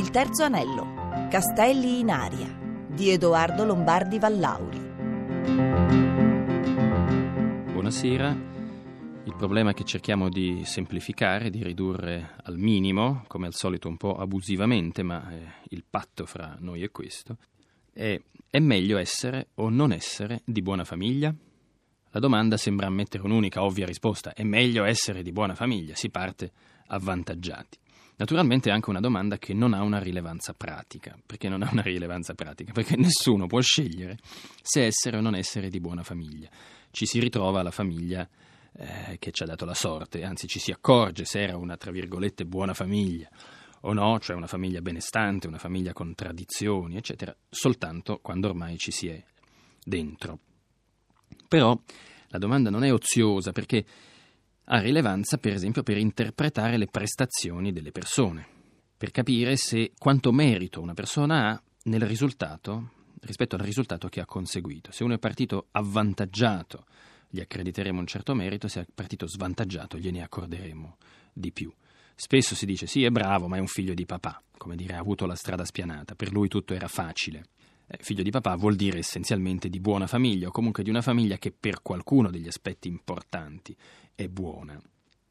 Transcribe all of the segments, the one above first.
Il terzo anello, Castelli in aria, di Edoardo Lombardi Vallauri. Buonasera. Il problema che cerchiamo di semplificare, di ridurre al minimo, come al solito un po' abusivamente, ma il patto fra noi è questo, è meglio essere o non essere di buona famiglia? La domanda sembra ammettere un'unica ovvia risposta: è meglio essere di buona famiglia, si parte avvantaggiati. Naturalmente è anche una domanda che non ha una rilevanza pratica. Perché non ha una rilevanza pratica? Perché nessuno può scegliere se essere o non essere di buona famiglia. Ci si ritrova alla famiglia che ci ha dato la sorte, anzi ci si accorge se era una, tra virgolette, buona famiglia o no, cioè una famiglia benestante, una famiglia con tradizioni, eccetera, soltanto quando ormai ci si è dentro. Però la domanda non è oziosa, perché ha rilevanza, per esempio, per interpretare le prestazioni delle persone, per capire se quanto merito una persona ha nel risultato rispetto al risultato che ha conseguito. Se uno è partito avvantaggiato, gli accrediteremo un certo merito; se è partito svantaggiato, gliene accorderemo di più. Spesso si dice sì, è bravo, ma è un figlio di papà, come dire, ha avuto la strada spianata, per lui tutto era facile. Figlio di papà vuol dire essenzialmente di buona famiglia, o comunque di una famiglia che per qualcuno degli aspetti importanti è buona.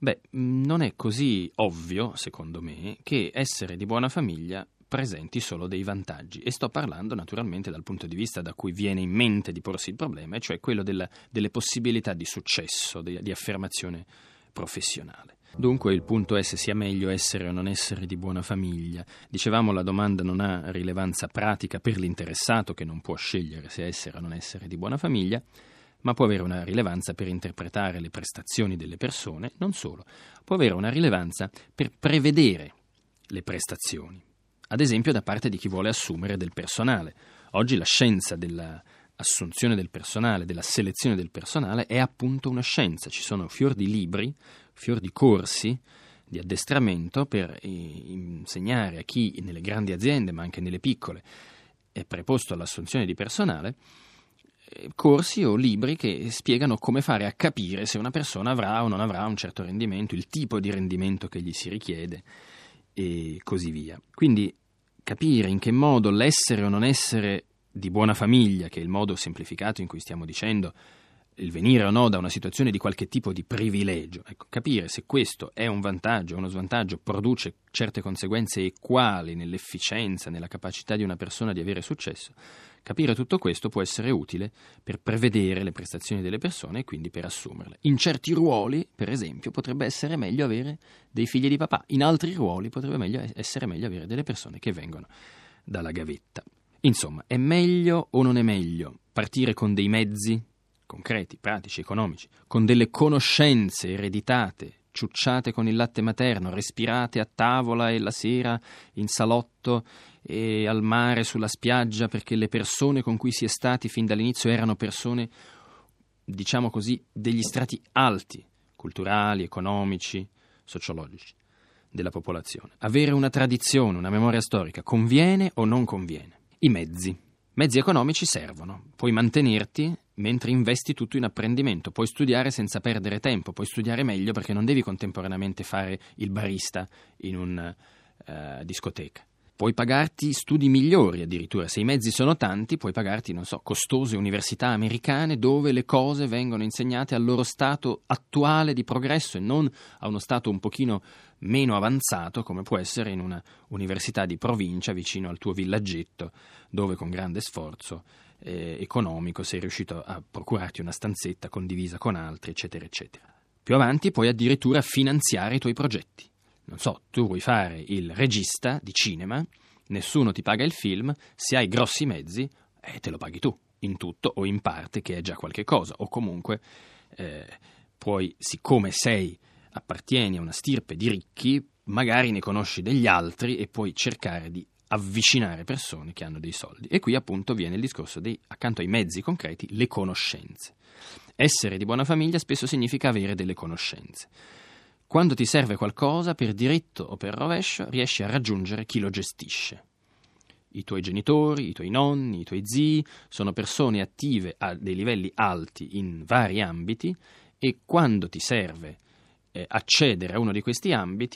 Non è così ovvio, secondo me, che essere di buona famiglia presenti solo dei vantaggi, e sto parlando naturalmente dal punto di vista da cui viene in mente di porsi il problema, e cioè quello delle possibilità di successo, di affermazione professionale. Dunque il punto è se sia meglio essere o non essere di buona famiglia. Dicevamo, la domanda non ha rilevanza pratica per l'interessato, che non può scegliere se essere o non essere di buona famiglia, ma può avere una rilevanza per interpretare le prestazioni delle persone. Non solo, può avere una rilevanza per prevedere le prestazioni, ad esempio da parte di chi vuole assumere del personale. Oggi la scienza dell'assunzione del personale, della selezione del personale, è appunto una scienza. Ci sono fior di libri, fior di corsi di addestramento per insegnare a chi nelle grandi aziende, ma anche nelle piccole, è preposto all'assunzione di personale, corsi o libri che spiegano come fare a capire se una persona avrà o non avrà un certo rendimento, il tipo di rendimento che gli si richiede e così via. Quindi capire in che modo l'essere o non essere di buona famiglia, che è il modo semplificato in cui stiamo dicendo il venire o no da una situazione di qualche tipo di privilegio, capire se questo è un vantaggio o uno svantaggio, produce certe conseguenze e quali nell'efficienza, nella capacità di una persona di avere successo. Capire tutto questo può essere utile per prevedere le prestazioni delle persone e quindi per assumerle. In certi ruoli, per esempio, potrebbe essere meglio avere dei figli di papà; in altri ruoli potrebbe essere meglio avere delle persone che vengono dalla gavetta. Insomma, è meglio o non è meglio partire con dei mezzi concreti, pratici, economici, con delle conoscenze ereditate, ciucciate con il latte materno, respirate a tavola e la sera in salotto e al mare, sulla spiaggia, perché le persone con cui si è stati fin dall'inizio erano persone, diciamo così, degli strati alti, culturali, economici, sociologici, della popolazione. Avere una tradizione, una memoria storica, conviene o non conviene? I mezzi economici servono. Puoi mantenerti mentre investi tutto in apprendimento, puoi studiare senza perdere tempo, puoi studiare meglio perché non devi contemporaneamente fare il barista in una discoteca. Puoi pagarti studi migliori addirittura. Se i mezzi sono tanti, puoi pagarti, costose università americane dove le cose vengono insegnate al loro stato attuale di progresso e non a uno stato un pochino meno avanzato, come può essere in una università di provincia vicino al tuo villaggetto, dove con grande sforzo economico sei riuscito a procurarti una stanzetta condivisa con altri, eccetera, eccetera. Più avanti puoi addirittura finanziare i tuoi progetti. Tu vuoi fare il regista di cinema, nessuno ti paga il film, se hai grossi mezzi te lo paghi tu, in tutto o in parte, che è già qualche cosa, o comunque puoi, siccome appartieni a una stirpe di ricchi, magari ne conosci degli altri e puoi cercare di avvicinare persone che hanno dei soldi. E qui appunto viene il discorso accanto ai mezzi concreti, le conoscenze. Essere di buona famiglia spesso significa avere delle conoscenze. Quando ti serve qualcosa, per diritto o per rovescio, riesci a raggiungere chi lo gestisce. I tuoi genitori, i tuoi nonni, i tuoi zii sono persone attive a dei livelli alti in vari ambiti, e quando ti serve accedere a uno di questi ambiti,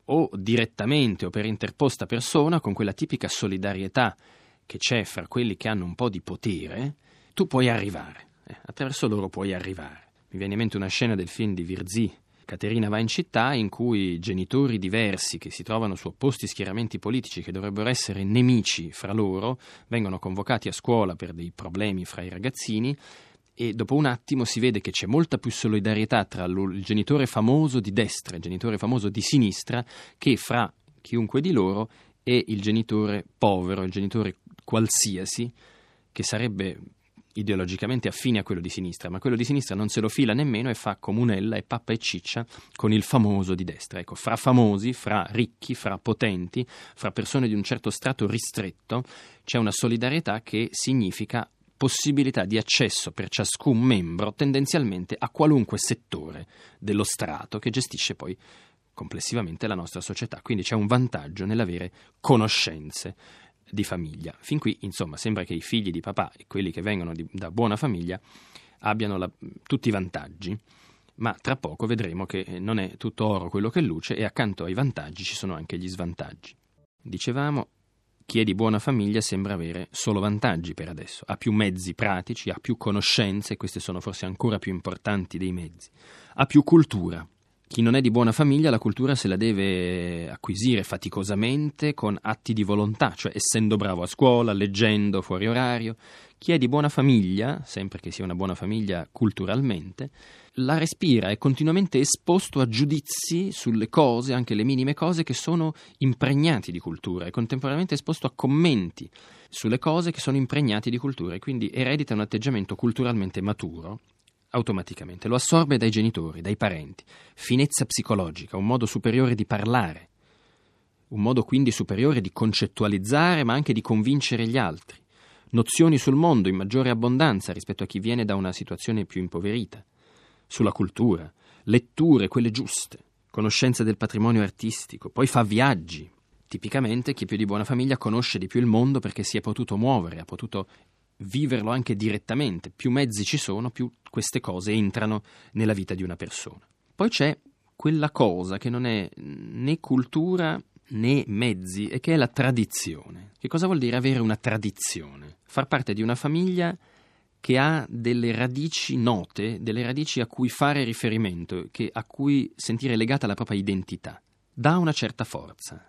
o direttamente o per interposta persona, con quella tipica solidarietà che c'è fra quelli che hanno un po' di potere, tu puoi arrivare, attraverso loro puoi arrivare. Mi viene in mente una scena del film di Virzì, Caterina va in città, in cui genitori diversi che si trovano su opposti schieramenti politici, che dovrebbero essere nemici fra loro, vengono convocati a scuola per dei problemi fra i ragazzini, e dopo un attimo si vede che c'è molta più solidarietà tra il genitore famoso di destra e il genitore famoso di sinistra che fra chiunque di loro e il genitore povero, il genitore qualsiasi, che sarebbe ideologicamente affine a quello di sinistra, ma quello di sinistra non se lo fila nemmeno e fa comunella e pappa e ciccia con il famoso di destra. Ecco, fra famosi, fra ricchi, fra potenti, fra persone di un certo strato ristretto, c'è una solidarietà che significa possibilità di accesso per ciascun membro tendenzialmente a qualunque settore dello strato che gestisce poi complessivamente la nostra società. Quindi c'è un vantaggio nell'avere conoscenze di famiglia. Fin qui, insomma, sembra che i figli di papà e quelli che vengono da buona famiglia abbiano tutti i vantaggi, ma tra poco vedremo che non è tutto oro quello che luce e accanto ai vantaggi ci sono anche gli svantaggi. Dicevamo, chi è di buona famiglia sembra avere solo vantaggi per adesso, ha più mezzi pratici, ha più conoscenze, e queste sono forse ancora più importanti dei mezzi, ha più cultura. Chi non è di buona famiglia la cultura se la deve acquisire faticosamente con atti di volontà, cioè essendo bravo a scuola, leggendo fuori orario. Chi è di buona famiglia, sempre che sia una buona famiglia culturalmente, la respira, è continuamente esposto a giudizi sulle cose, anche le minime cose, che sono impregnati di cultura, è contemporaneamente esposto a commenti sulle cose che sono impregnati di cultura e quindi eredita un atteggiamento culturalmente maturo. Automaticamente lo assorbe dai genitori, dai parenti, finezza psicologica, un modo superiore di parlare, un modo quindi superiore di concettualizzare ma anche di convincere gli altri, nozioni sul mondo in maggiore abbondanza rispetto a chi viene da una situazione più impoverita, sulla cultura, letture, quelle giuste, conoscenza del patrimonio artistico, poi fa viaggi. Tipicamente chi è più di buona famiglia conosce di più il mondo perché si è potuto muovere, ha potuto viverlo anche direttamente. Più mezzi ci sono, più queste cose entrano nella vita di una persona. Poi c'è quella cosa che non è né cultura né mezzi e che è la tradizione. Che cosa vuol dire avere una tradizione? Far parte di una famiglia che ha delle radici note, delle radici a cui fare riferimento, a cui sentire legata la propria identità. Dà una certa forza,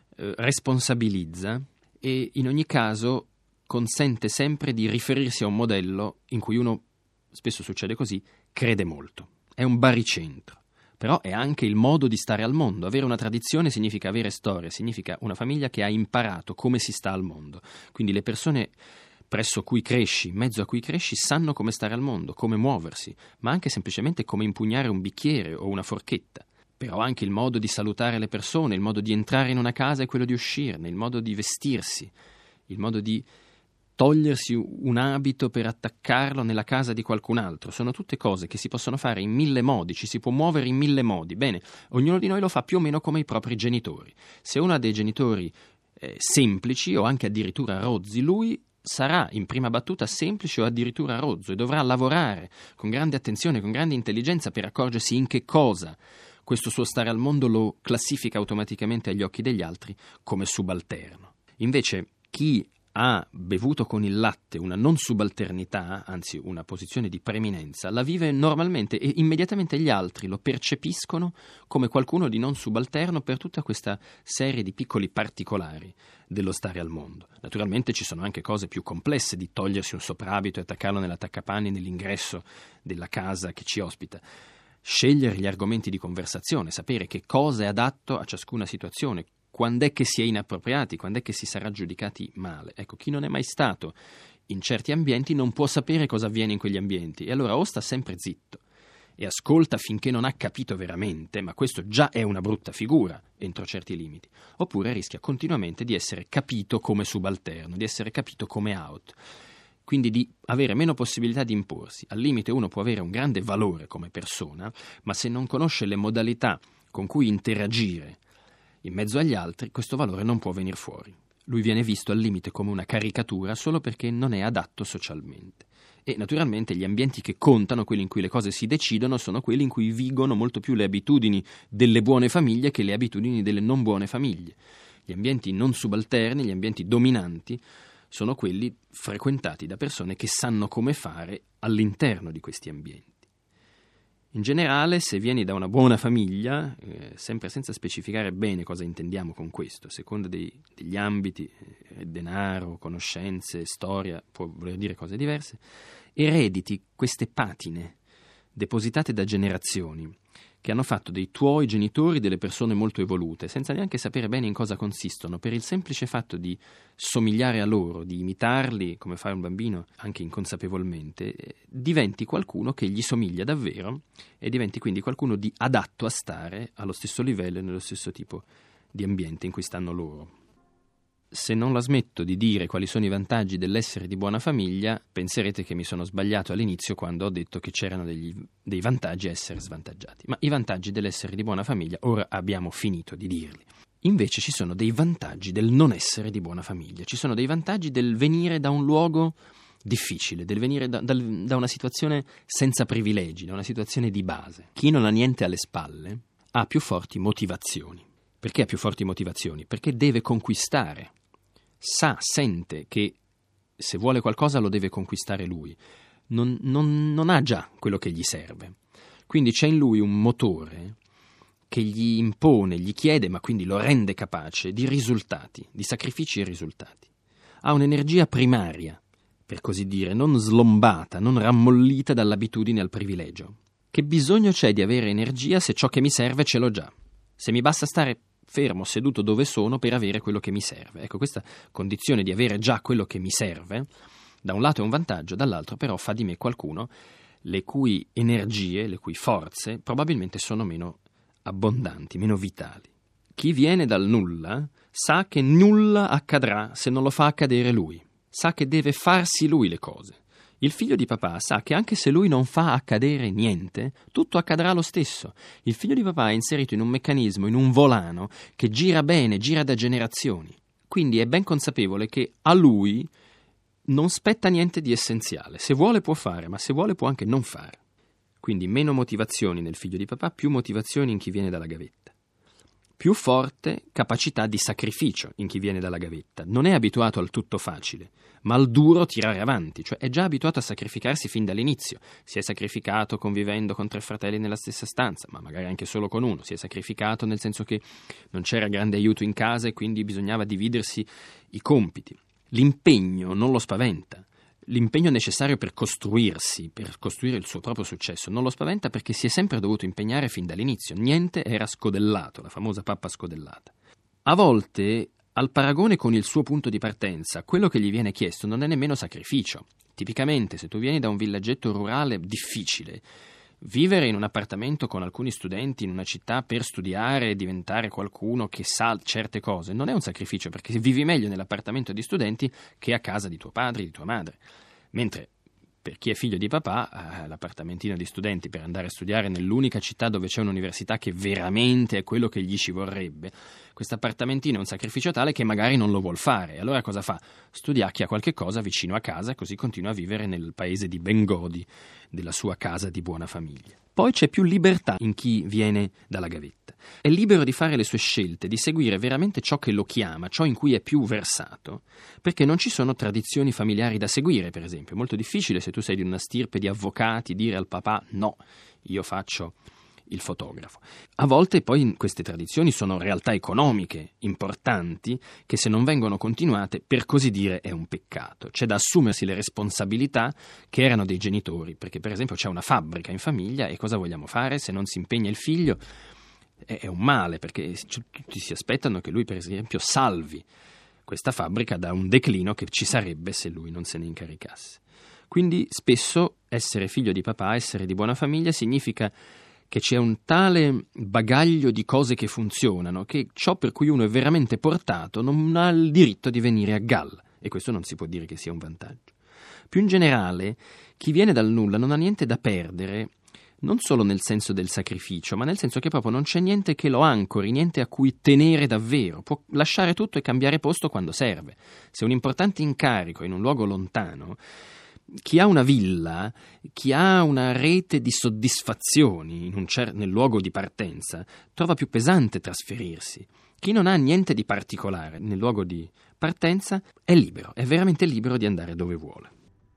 responsabilizza e in ogni caso consente sempre di riferirsi a un modello in cui uno, spesso succede così, crede molto. È un baricentro, però è anche il modo di stare al mondo. Avere una tradizione significa avere storia, significa una famiglia che ha imparato come si sta al mondo. Quindi le persone presso cui cresci, in mezzo a cui cresci, sanno come stare al mondo, come muoversi, ma anche semplicemente come impugnare un bicchiere o una forchetta. Però anche il modo di salutare le persone, il modo di entrare in una casa e quello di uscirne, il modo di vestirsi, il modo di togliersi un abito per attaccarlo nella casa di qualcun altro. Sono tutte cose che si possono fare in 1000 modi, ci si può muovere in 1000 modi. Bene, ognuno di noi lo fa più o meno come i propri genitori. Se uno ha dei genitori semplici o anche addirittura rozzi, lui sarà in prima battuta semplice o addirittura rozzo e dovrà lavorare con grande attenzione, con grande intelligenza per accorgersi in che cosa questo suo stare al mondo lo classifica automaticamente agli occhi degli altri come subalterno. Invece chi ha bevuto con il latte una non subalternità, anzi una posizione di preeminenza, la vive normalmente e immediatamente gli altri lo percepiscono come qualcuno di non subalterno per tutta questa serie di piccoli particolari dello stare al mondo. Naturalmente ci sono anche cose più complesse di togliersi un soprabito e attaccarlo nell'attaccapanni nell'ingresso della casa che ci ospita. Scegliere gli argomenti di conversazione, sapere che cosa è adatto a ciascuna situazione, quando è che si è inappropriati, quando è che si sarà giudicati male. Ecco, chi non è mai stato in certi ambienti non può sapere cosa avviene in quegli ambienti e allora o sta sempre zitto e ascolta finché non ha capito veramente, ma questo già è una brutta figura entro certi limiti, oppure rischia continuamente di essere capito come subalterno, di essere capito come out, quindi di avere meno possibilità di imporsi. Al limite uno può avere un grande valore come persona, ma se non conosce le modalità con cui interagire in mezzo agli altri, questo valore non può venire fuori. Lui viene visto al limite come una caricatura solo perché non è adatto socialmente. E naturalmente gli ambienti che contano, quelli in cui le cose si decidono, sono quelli in cui vigono molto più le abitudini delle buone famiglie che le abitudini delle non buone famiglie. Gli ambienti non subalterni, gli ambienti dominanti, sono quelli frequentati da persone che sanno come fare all'interno di questi ambienti. In generale, se vieni da una buona famiglia, sempre senza specificare bene cosa intendiamo con questo, a seconda degli ambiti, denaro, conoscenze, storia, può voler dire cose diverse, erediti queste patine depositate da generazioni, che hanno fatto dei tuoi genitori delle persone molto evolute, senza neanche sapere bene in cosa consistono, per il semplice fatto di somigliare a loro, di imitarli, come fa un bambino, anche inconsapevolmente, diventi qualcuno che gli somiglia davvero e diventi quindi qualcuno di adatto a stare allo stesso livello e nello stesso tipo di ambiente in cui stanno loro. Se non la smetto di dire quali sono i vantaggi dell'essere di buona famiglia, penserete che mi sono sbagliato all'inizio quando ho detto che c'erano dei vantaggi a essere svantaggiati. Ma i vantaggi dell'essere di buona famiglia ora abbiamo finito di dirli. Invece ci sono dei vantaggi del non essere di buona famiglia, ci sono dei vantaggi del venire da un luogo difficile, del venire da una situazione senza privilegi, da una situazione di base. Chi non ha niente alle spalle ha più forti motivazioni. Perché ha più forti motivazioni? Perché deve conquistare. Sente che se vuole qualcosa lo deve conquistare lui. Non ha già quello che gli serve. Quindi c'è in lui un motore che gli impone, gli chiede, ma quindi lo rende capace di risultati, di sacrifici e risultati. Ha un'energia primaria, per così dire, non slombata, non rammollita dall'abitudine al privilegio. Che bisogno c'è di avere energia se ciò che mi serve ce l'ho già? Se mi basta stare fermo, seduto dove sono per avere quello che mi serve. Ecco, questa condizione di avere già quello che mi serve, da un lato è un vantaggio, dall'altro però fa di me qualcuno le cui energie, le cui forze probabilmente sono meno abbondanti, meno vitali. Chi viene dal nulla sa che nulla accadrà se non lo fa accadere lui, sa che deve farsi lui le cose. Il figlio di papà sa che anche se lui non fa accadere niente, tutto accadrà lo stesso. Il figlio di papà è inserito in un meccanismo, in un volano, che gira bene, gira da generazioni. Quindi è ben consapevole che a lui non spetta niente di essenziale. Se vuole può fare, ma se vuole può anche non fare. Quindi meno motivazioni nel figlio di papà, più motivazioni in chi viene dalla gavetta. Più forte capacità di sacrificio in chi viene dalla gavetta. Non è abituato al tutto facile, ma al duro tirare avanti, cioè è già abituato a sacrificarsi fin dall'inizio. Si è sacrificato convivendo con 3 fratelli nella stessa stanza, ma magari anche solo con uno. Si è sacrificato nel senso che non c'era grande aiuto in casa e quindi bisognava dividersi i compiti. L'impegno non lo spaventa. L'impegno necessario per costruirsi, per costruire il suo proprio successo, non lo spaventa perché si è sempre dovuto impegnare fin dall'inizio. Niente era scodellato, la famosa pappa scodellata. A volte, al paragone con il suo punto di partenza, quello che gli viene chiesto non è nemmeno sacrificio. Tipicamente, se tu vieni da un villaggetto rurale difficile, vivere in un appartamento con alcuni studenti in una città per studiare e diventare qualcuno che sa certe cose non è un sacrificio, perché vivi meglio nell'appartamento di studenti che a casa di tuo padre e di tua madre. Mentre per chi è figlio di papà, l'appartamentino di studenti per andare a studiare nell'unica città dove c'è un'università che veramente è quello che gli ci vorrebbe, questo appartamentino è un sacrificio tale che magari non lo vuol fare. Allora cosa fa? Studiacchia qualche cosa vicino a casa e così continua a vivere nel paese di Bengodi, della sua casa di buona famiglia. Poi c'è più libertà in chi viene dalla gavetta. È libero di fare le sue scelte, di seguire veramente ciò che lo chiama, ciò in cui è più versato, perché non ci sono tradizioni familiari da seguire, per esempio. È molto difficile, se tu sei di una stirpe di avvocati, dire al papà no, io faccio il fotografo. A volte poi queste tradizioni sono realtà economiche importanti che se non vengono continuate, per così dire, è un peccato. C'è da assumersi le responsabilità che erano dei genitori, perché per esempio c'è una fabbrica in famiglia e cosa vogliamo fare se non si impegna il figlio? È un male, perché tutti si aspettano che lui per esempio salvi questa fabbrica da un declino che ci sarebbe se lui non se ne incaricasse. Quindi spesso essere figlio di papà, essere di buona famiglia significa che c'è un tale bagaglio di cose che funzionano che ciò per cui uno è veramente portato non ha il diritto di venire a galla, e questo non si può dire che sia un vantaggio. Più in generale, chi viene dal nulla non ha niente da perdere, non solo nel senso del sacrificio, ma nel senso che proprio non c'è niente che lo ancori, niente a cui tenere davvero, può lasciare tutto e cambiare posto quando serve. Se un importante incarico in un luogo lontano Chi ha una villa, chi ha una rete di soddisfazioni nel luogo di partenza, trova più pesante trasferirsi. Chi non ha niente di particolare nel luogo di partenza è libero, è veramente libero di andare dove vuole.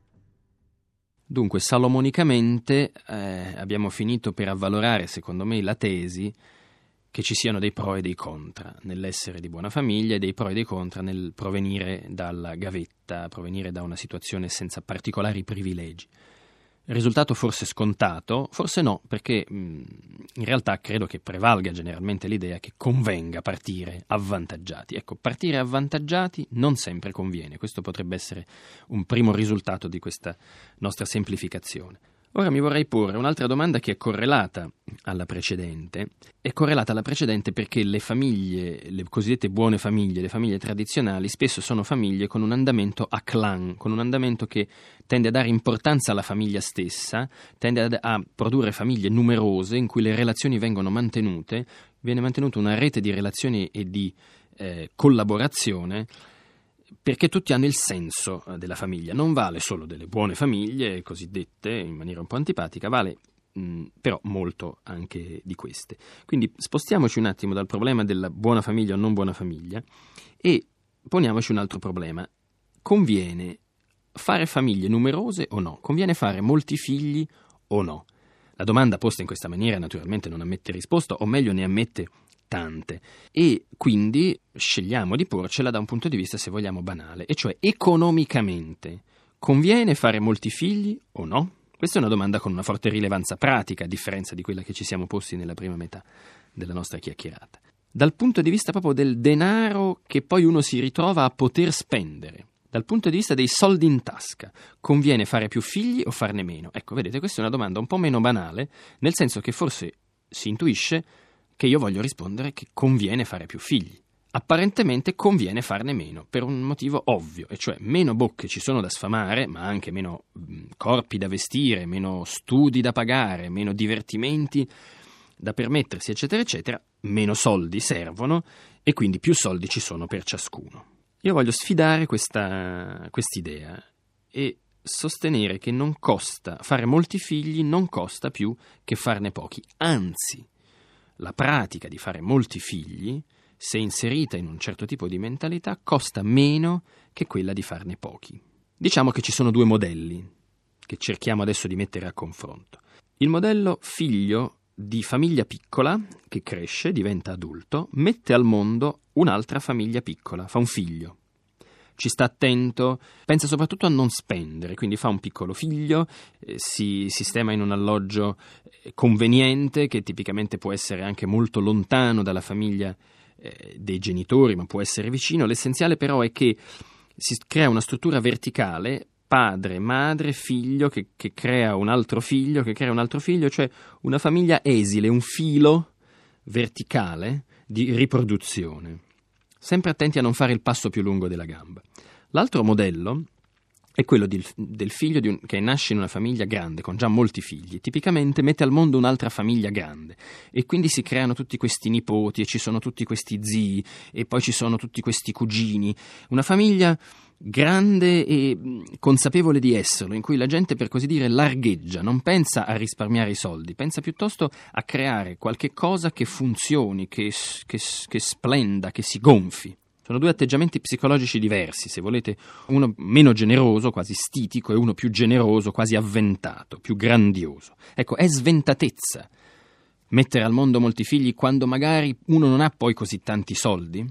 Dunque, salomonicamente abbiamo finito per avvalorare, secondo me, la tesi che ci siano dei pro e dei contra nell'essere di buona famiglia e dei pro e dei contra nel provenire dalla gavetta, provenire da una situazione senza particolari privilegi. Il risultato forse scontato, forse no, perché in realtà credo che prevalga generalmente l'idea che convenga partire avvantaggiati. Ecco, partire avvantaggiati non sempre conviene, questo potrebbe essere un primo risultato di questa nostra semplificazione. Ora mi vorrei porre un'altra domanda che è correlata alla precedente. È correlata alla precedente perché le famiglie, le cosiddette buone famiglie, le famiglie tradizionali, spesso sono famiglie con un andamento a clan, con un andamento che tende a dare importanza alla famiglia stessa, tende a produrre famiglie numerose in cui le relazioni vengono mantenute, viene mantenuta una rete di relazioni e di collaborazione, perché tutti hanno il senso della famiglia. Non vale solo delle buone famiglie, cosiddette, in maniera un po' antipatica, vale però molto anche di queste. Quindi spostiamoci un attimo dal problema della buona famiglia o non buona famiglia e poniamoci un altro problema. Conviene fare famiglie numerose o no? Conviene fare molti figli o no? La domanda posta in questa maniera naturalmente non ammette risposta, o meglio ne ammette tante, e quindi scegliamo di porcela da un punto di vista, se vogliamo, banale, e cioè economicamente conviene fare molti figli o no? Questa è una domanda con una forte rilevanza pratica, a differenza di quella che ci siamo posti nella prima metà della nostra chiacchierata. Dal punto di vista proprio del denaro che poi uno si ritrova a poter spendere, dal punto di vista dei soldi in tasca, conviene fare più figli o farne meno? Ecco, vedete, questa è una domanda un po' meno banale, nel senso che forse si intuisce che io voglio rispondere che conviene fare più figli. Apparentemente conviene farne meno, per un motivo ovvio, e cioè meno bocche ci sono da sfamare, ma anche meno corpi da vestire, meno studi da pagare, meno divertimenti da permettersi, eccetera, eccetera, meno soldi servono e quindi più soldi ci sono per ciascuno. Io voglio sfidare quest'idea e sostenere che fare molti figli non costa più che farne pochi, anzi, la pratica di fare molti figli, se inserita in un certo tipo di mentalità, costa meno che quella di farne pochi. Diciamo che ci sono due modelli che cerchiamo adesso di mettere a confronto. Il modello figlio di famiglia piccola, che cresce, diventa adulto, mette al mondo un'altra famiglia piccola, fa un figlio. Ci sta attento, pensa soprattutto a non spendere, quindi fa un piccolo figlio, si sistema in un alloggio conveniente, che tipicamente può essere anche molto lontano dalla famiglia dei genitori, ma può essere vicino. L'essenziale però è che si crea una struttura verticale, padre, madre, figlio, che crea un altro figlio, cioè una famiglia esile, un filo verticale di riproduzione. Sempre attenti a non fare il passo più lungo della gamba. L'altro modello è quello del figlio che nasce in una famiglia grande, con già molti figli. Tipicamente mette al mondo un'altra famiglia grande e quindi si creano tutti questi nipoti e ci sono tutti questi zii e poi ci sono tutti questi cugini. Una famiglia grande e consapevole di esserlo, in cui la gente, per così dire, largheggia, non pensa a risparmiare i soldi, pensa piuttosto a creare qualche cosa che funzioni, che splenda, che si gonfi. Sono due atteggiamenti psicologici diversi, se volete, uno meno generoso, quasi stitico, e uno più generoso, quasi avventato, più grandioso. Ecco, è sventatezza mettere al mondo molti figli quando magari uno non ha poi così tanti soldi?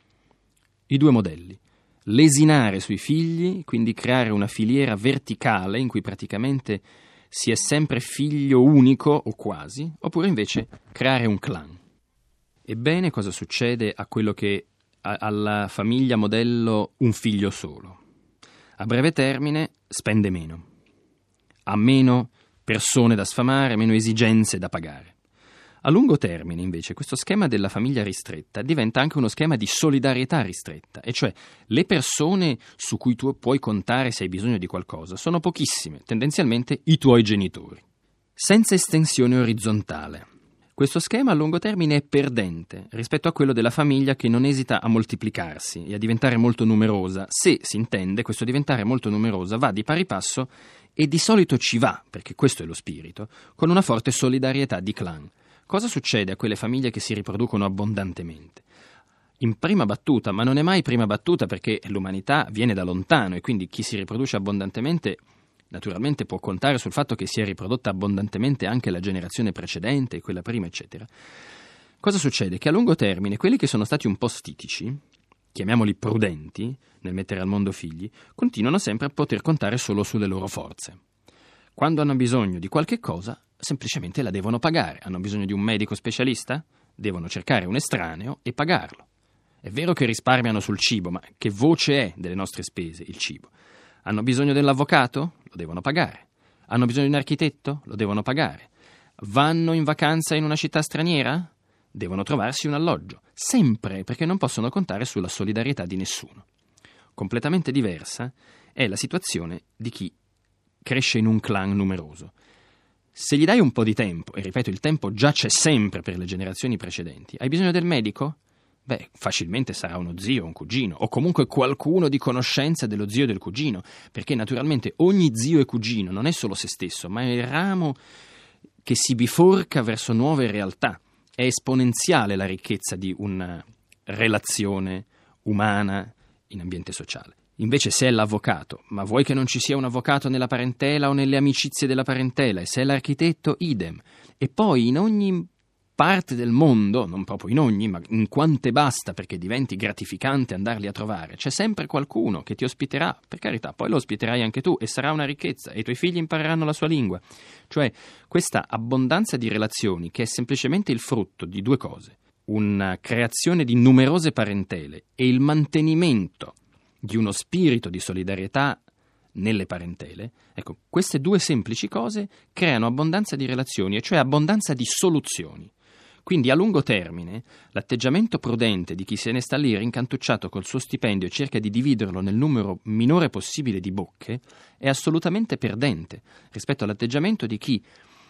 I due modelli. Lesinare sui figli, quindi creare una filiera verticale in cui praticamente si è sempre figlio unico o quasi, oppure invece creare un clan. Ebbene, cosa succede a quello che alla famiglia modello un figlio solo? A breve termine spende meno, ha meno persone da sfamare, meno esigenze da pagare. A lungo termine, invece, questo schema della famiglia ristretta diventa anche uno schema di solidarietà ristretta, e cioè le persone su cui tu puoi contare se hai bisogno di qualcosa sono pochissime, tendenzialmente i tuoi genitori. Senza estensione orizzontale. Questo schema a lungo termine è perdente rispetto a quello della famiglia che non esita a moltiplicarsi e a diventare molto numerosa. Se si intende, questo diventare molto numerosa va di pari passo e di solito ci va, perché questo è lo spirito, con una forte solidarietà di clan. Cosa succede a quelle famiglie che si riproducono abbondantemente? In prima battuta, ma non è mai prima battuta perché l'umanità viene da lontano e quindi chi si riproduce abbondantemente naturalmente può contare sul fatto che si è riprodotta abbondantemente anche la generazione precedente, quella prima, eccetera. Cosa succede? Che a lungo termine quelli che sono stati un po' stitici, chiamiamoli prudenti, nel mettere al mondo figli, continuano sempre a poter contare solo sulle loro forze. Quando hanno bisogno di qualche cosa, semplicemente la devono pagare. Hanno bisogno di un medico specialista? Devono cercare un estraneo e pagarlo. È vero che risparmiano sul cibo, ma che voce è delle nostre spese il cibo? Hanno bisogno dell'avvocato? Lo devono pagare. Hanno bisogno di un architetto? Lo devono pagare. Vanno in vacanza in una città straniera? Devono trovarsi un alloggio. Sempre, perché non possono contare sulla solidarietà di nessuno. Completamente diversa è la situazione di chi cresce in un clan numeroso. Se gli dai un po' di tempo, e ripeto, il tempo già c'è sempre per le generazioni precedenti, hai bisogno del medico? Beh, facilmente sarà uno zio, un cugino, o comunque qualcuno di conoscenza dello zio e del cugino, perché naturalmente ogni zio e cugino non è solo se stesso, ma è il ramo che si biforca verso nuove realtà. È esponenziale la ricchezza di una relazione umana in ambiente sociale. Invece se è l'avvocato, ma vuoi che non ci sia un avvocato nella parentela o nelle amicizie della parentela, e se è l'architetto, idem. E poi in ogni parte del mondo, non proprio in ogni, ma in quante basta perché diventi gratificante andarli a trovare, c'è sempre qualcuno che ti ospiterà, per carità, poi lo ospiterai anche tu e sarà una ricchezza e i tuoi figli impareranno la sua lingua. Cioè questa abbondanza di relazioni che è semplicemente il frutto di due cose, una creazione di numerose parentele e il mantenimento di uno spirito di solidarietà nelle parentele, ecco, queste due semplici cose creano abbondanza di relazioni, e cioè abbondanza di soluzioni. Quindi a lungo termine l'atteggiamento prudente di chi se ne sta lì rincantucciato col suo stipendio e cerca di dividerlo nel numero minore possibile di bocche è assolutamente perdente rispetto all'atteggiamento di chi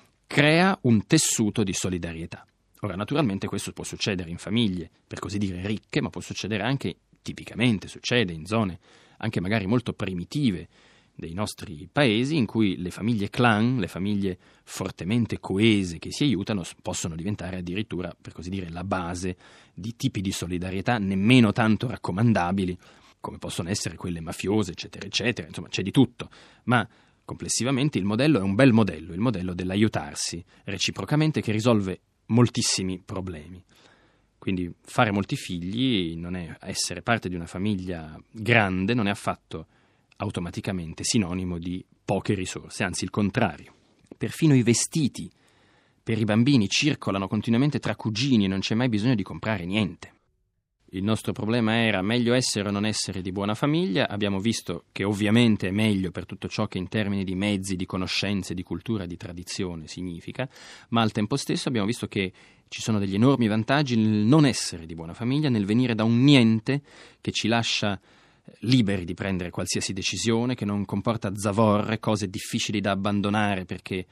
crea un tessuto di solidarietà. Ora, naturalmente questo può succedere in famiglie, per così dire, ricche, ma può succedere anche, tipicamente succede in zone anche magari molto primitive dei nostri paesi, in cui le famiglie clan, le famiglie fortemente coese che si aiutano, possono diventare addirittura, per così dire, la base di tipi di solidarietà nemmeno tanto raccomandabili, come possono essere quelle mafiose, eccetera, eccetera. Insomma, c'è di tutto, ma complessivamente il modello è un bel modello, il modello dell'aiutarsi reciprocamente, che risolve moltissimi problemi. Quindi fare molti figli non è essere parte di una famiglia grande, non è affatto automaticamente sinonimo di poche risorse, anzi il contrario. Perfino i vestiti per i bambini circolano continuamente tra cugini e non c'è mai bisogno di comprare niente. Il nostro problema era meglio essere o non essere di buona famiglia. Abbiamo visto che ovviamente è meglio per tutto ciò che in termini di mezzi, di conoscenze, di cultura, di tradizione significa, ma al tempo stesso abbiamo visto che ci sono degli enormi vantaggi nel non essere di buona famiglia, nel venire da un niente che ci lascia liberi di prendere qualsiasi decisione, che non comporta zavorre, cose difficili da abbandonare perché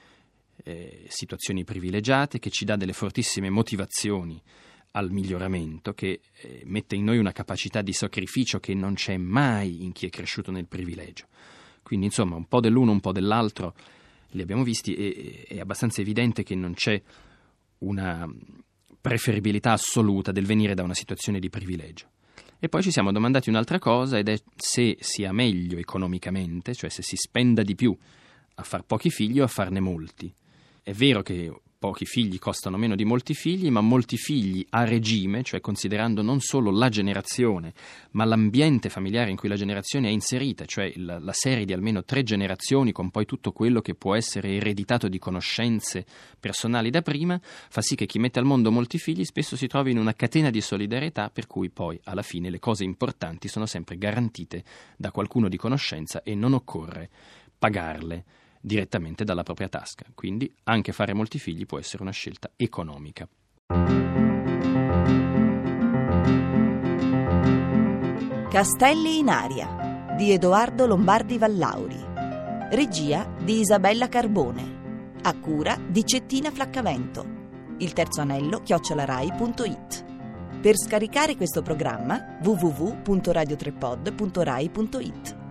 situazioni privilegiate, che ci dà delle fortissime motivazioni al miglioramento, che mette in noi una capacità di sacrificio che non c'è mai in chi è cresciuto nel privilegio. Quindi insomma un po' dell'uno, un po' dell'altro li abbiamo visti, e è abbastanza evidente che non c'è una preferibilità assoluta del venire da una situazione di privilegio. E poi ci siamo domandati un'altra cosa, ed è se sia meglio economicamente, cioè se si spenda di più a far pochi figli o a farne molti. È vero che pochi figli costano meno di molti figli, ma molti figli a regime, cioè considerando non solo la generazione, ma l'ambiente familiare in cui la generazione è inserita, cioè la serie di almeno 3 generazioni con poi tutto quello che può essere ereditato di conoscenze personali da prima, fa sì che chi mette al mondo molti figli spesso si trovi in una catena di solidarietà per cui poi alla fine le cose importanti sono sempre garantite da qualcuno di conoscenza e non occorre pagarle direttamente dalla propria tasca. Quindi anche fare molti figli può essere una scelta economica. Castelli in aria di Edoardo Lombardi Vallauri, regia di Isabella Carbone, a cura di Cettina Flaccamento, ilterzoanello@rai.it. Per scaricare questo programma www.radiotrepod.rai.it.